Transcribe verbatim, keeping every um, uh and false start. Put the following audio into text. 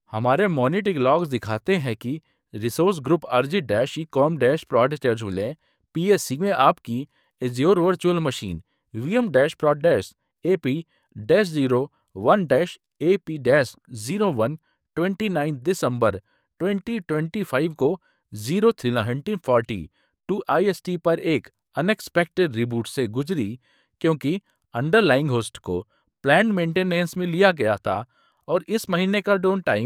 हमारे monitoring logs दिखाते हैं कि resource group Arijit dash E com dash prod शेड्यूलें पीएससी में आपकी Azure virtual machine VM dash prod dash AP dash zero one dash AP dash zero one twenty nine दिसंबर twenty twenty five को zero three nineteen forty two IST पर एक unexpected reboot से गुजरी क्योंकि अंडरलाइंग होस्ट को planned maintenance में लिया गया था और इस महीने का डाउन टाइम